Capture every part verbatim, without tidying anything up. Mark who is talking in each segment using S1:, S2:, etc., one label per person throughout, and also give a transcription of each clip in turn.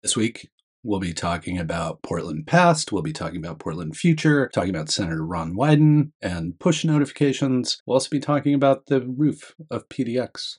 S1: This week, we'll be talking about Portland past, we'll be talking about Portland future, talking about Senator Ron Wyden and push notifications. We'll also be talking about the roof of P D X.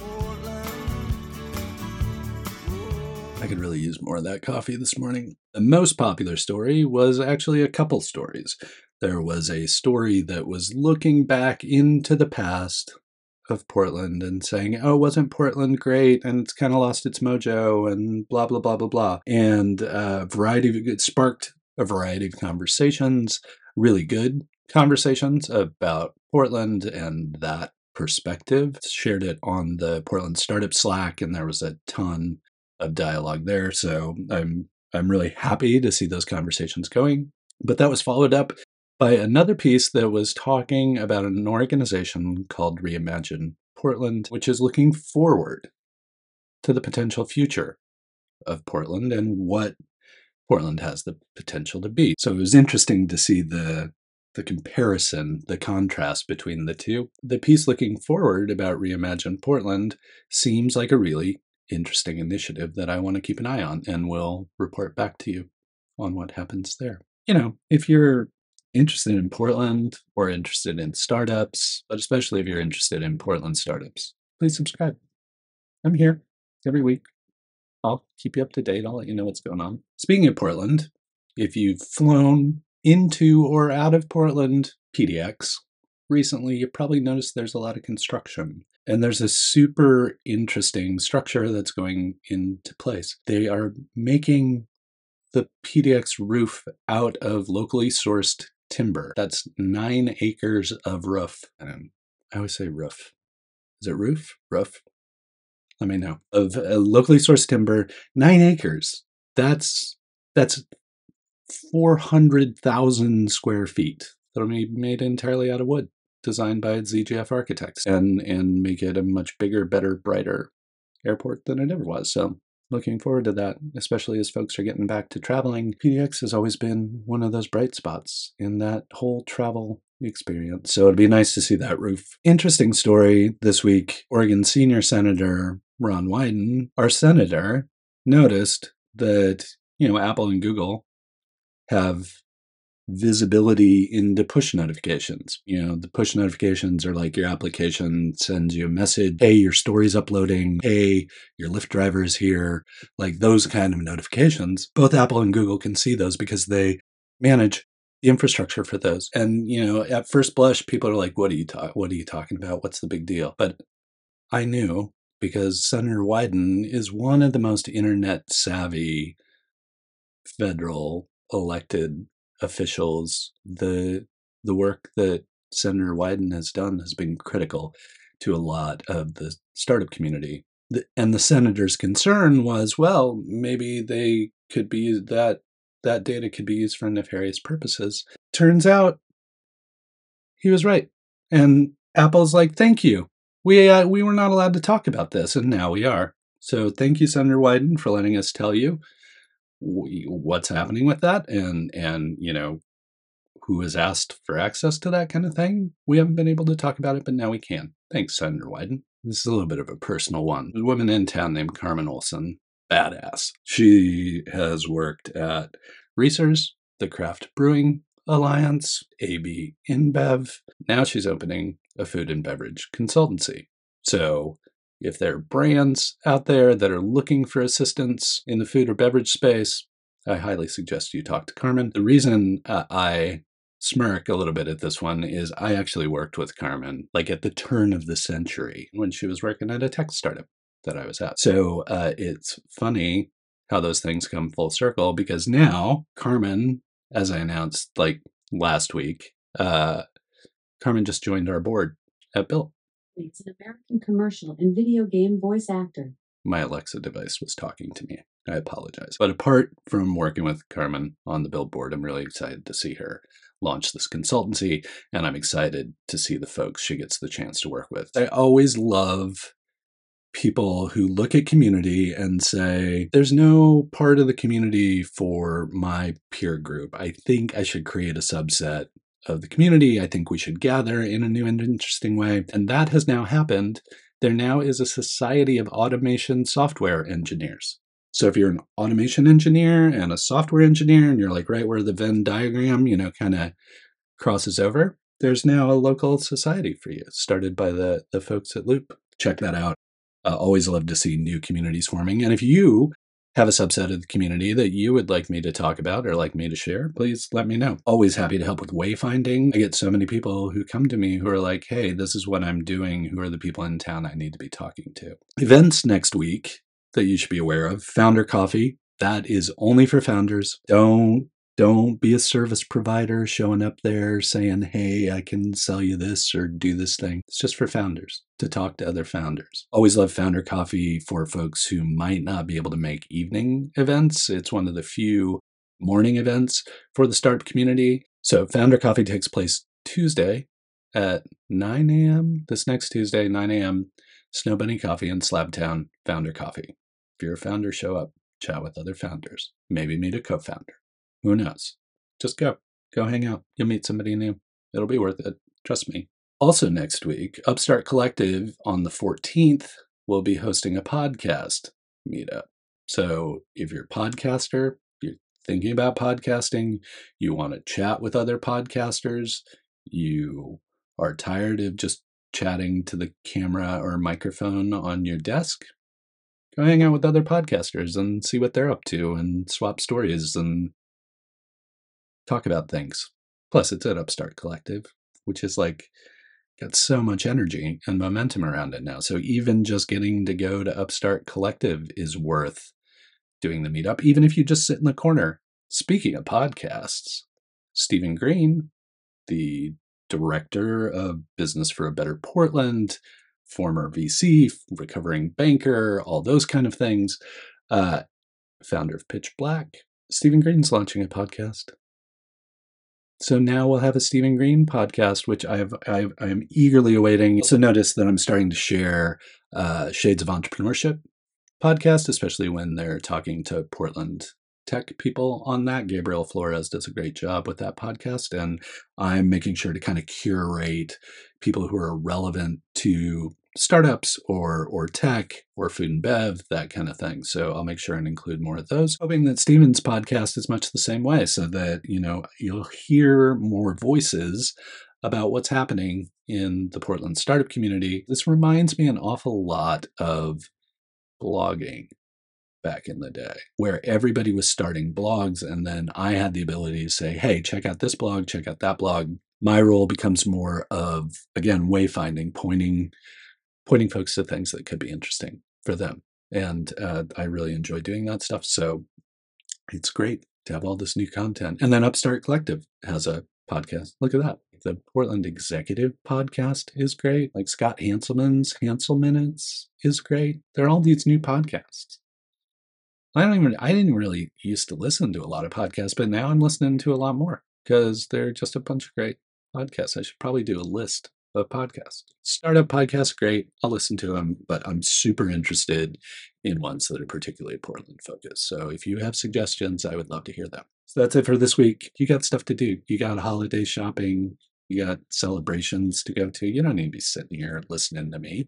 S1: I could really use more of that coffee this morning. The most popular story was actually a couple stories. There was a story that was looking back into the past of Portland and saying, oh, wasn't Portland great? And it's kind of lost its mojo and blah, blah, blah, blah, blah. And a variety of, it sparked a variety of conversations, really good conversations about Portland and that perspective. Shared it on the Portland Startup Slack, and there was a ton of dialogue there. So I'm I'm really happy to see those conversations going. But that was followed up by another piece that was talking about an organization called Reimagine Portland, which is looking forward to the potential future of Portland and what Portland has the potential to be. So it was interesting to see the the comparison, the contrast between the two. The piece looking forward about Reimagine Portland seems like a really interesting initiative that I want to keep an eye on, and will report back to you on what happens there. You know, if you're interested in Portland or interested in startups, but especially if you're interested in Portland startups, please subscribe. I'm here every week. I'll keep you up to date. I'll let you know what's going on. Speaking of Portland, if you've flown into or out of Portland P D X recently, you probably noticed there's a lot of construction. And there's a super interesting structure that's going into place. They are making the P D X roof out of locally sourced timber. That's nine acres of roof. And I always say roof. Is it roof? Roof? Let me know. Of uh, locally sourced timber, nine acres. That's that's four hundred thousand square feet. That'll be made entirely out of wood, designed by Z G F architects, and and make it a much bigger, better, brighter airport than it ever was. So looking forward to that, especially as folks are getting back to traveling. P D X has always been one of those bright spots in that whole travel experience. So it'd be nice to see that roof. Interesting story this week. Oregon Senior Senator Ron Wyden, our senator, noticed that, you know, Apple and Google have visibility into push notifications. You know, the push notifications are like your application sends you a message, hey, your story's uploading, hey, your Lyft driver is here, like those kind of notifications. Both Apple and Google can see those because they manage the infrastructure for those. And, you know, at first blush, people are like, what are you talking, what are you talking about? What's the big deal? But I knew, because Senator Wyden is one of the most internet savvy federal elected officials. The the work that Senator Wyden has done has been critical to a lot of the startup community. The, and the senator's concern was, well, maybe they could be that that data could be used for nefarious purposes. Turns out he was right. And Apple's like, thank you. We uh, we were not allowed to talk about this, and now we are. So thank you, Senator Wyden, for letting us tell you what's happening with that, and and you know, who has asked for access to that kind of thing. We haven't been able to talk about it, but now we can. Thanks, Senator Wyden. This is a little bit of a personal one. There's a woman in town named Carmen Olson. Badass. She has worked at Reese's, the Craft Brewing Alliance, A B InBev. Now she's opening a food and beverage consultancy. So if there are brands out there that are looking for assistance in the food or beverage space, I highly suggest you talk to Carmen. The reason uh, I smirk a little bit at this one is I actually worked with Carmen like at the turn of the century when she was working at a tech startup that I was at. So uh, it's funny how those things come full circle, because now Carmen, as I announced like last week, uh, Carmen just joined our board at Built.
S2: It's an American commercial and video game voice actor.
S1: My Alexa device was talking to me. I apologize. But apart from working with Carmen on the Built board, I'm really excited to see her launch this consultancy, and I'm excited to see the folks she gets the chance to work with. I always love people who look at community and say, there's no part of the community for my peer group. I think I should create a subset of the community. I think we should gather in a new and interesting way. And that has now happened. There now is a society of automation software engineers. So if you're an automation engineer and a software engineer and you're like right where the Venn diagram, you know, kind of crosses over, there's now a local society for you, started by the, the folks at Loop. Check that out. Uh, always love to see new communities forming. And if you have a subset of the community that you would like me to talk about or like me to share, please let me know. Always happy to help with wayfinding. I get so many people who come to me who are like, hey, this is what I'm doing. Who are the people in town I need to be talking to? Events next week that you should be aware of. Founder Coffee. That is only for founders. Don't don't be a service provider showing up there saying, hey, I can sell you this or do this thing. It's just for founders to talk to other founders. Always love Founder Coffee for folks who might not be able to make evening events. It's one of the few morning events for the startup community. So Founder Coffee takes place Tuesday at nine a.m. This next Tuesday, nine a.m. Snow Bunny Coffee in Slabtown, Founder Coffee. If you're a founder, show up, chat with other founders, maybe meet a co-founder. Who knows? Just go. Go hang out. You'll meet somebody new. It'll be worth it. Trust me. Also next week, Upstart Collective on the fourteenth will be hosting a podcast meetup. So if you're a podcaster, you're thinking about podcasting, you want to chat with other podcasters, you are tired of just chatting to the camera or microphone on your desk, go hang out with other podcasters and see what they're up to and swap stories and talk about things. Plus, it's an Upstart Collective, which is like got so much energy and momentum around it now. So even just getting to go to Upstart Collective is worth doing the meetup, even if you just sit in the corner. Speaking of podcasts, Stephen Green, the director of Business for a Better Portland, former V C, recovering banker, all those kind of things, uh, founder of Pitch Black, Stephen Green's launching a podcast. So now we'll have a Stephen Green podcast, which I have, I am eagerly awaiting. Also notice that I'm starting to share uh, Shades of Entrepreneurship podcast, especially when they're talking to Portland tech people on that. Gabriel Flores does a great job with that podcast, and I'm making sure to kind of curate people who are relevant to startups or or tech or food and bev, that kind of thing. So I'll make sure and include more of those, hoping that Steven's podcast is much the same way, so that, you know, you'll hear more voices about what's happening in the Portland startup community. This reminds me an awful lot of blogging back in the day, where everybody was starting blogs, and then I had the ability to say, hey, check out this blog, check out that blog. My role becomes more of, again, wayfinding, pointing pointing folks to things that could be interesting for them. And uh, I really enjoy doing that stuff. So it's great to have all this new content. And then Upstart Collective has a podcast. Look at that. The Portland Executive podcast is great. Like Scott Hanselman's Hansel Minutes is great. There are all these new podcasts. I don't even, I didn't really used to listen to a lot of podcasts, but now I'm listening to a lot more because they're just a bunch of great podcasts. I should probably do a list of podcasts. Startup podcasts, great. I'll listen to them, but I'm super interested in ones that are particularly Portland focused. So if you have suggestions, I would love to hear them. So that's it for this week. You got stuff to do. You got holiday shopping. You got celebrations to go to. You don't need to be sitting here listening to me.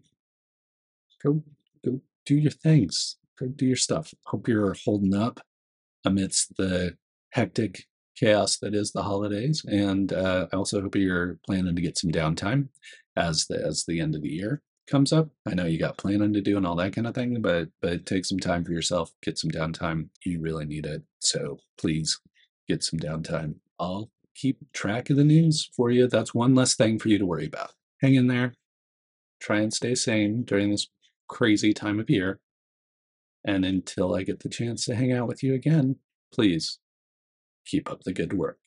S1: Go, go do your things. Go do your stuff. Hope you're holding up amidst the hectic chaos that is the holidays, and uh, I also hope you're planning to get some downtime as the as the end of the year comes up. I know you got planning to do and all that kind of thing, but but take some time for yourself, get some downtime. You really need it, so please get some downtime. I'll keep track of the news for you. That's one less thing for you to worry about. Hang in there. Try and stay sane during this crazy time of year. And until I get the chance to hang out with you again, please keep up the good work.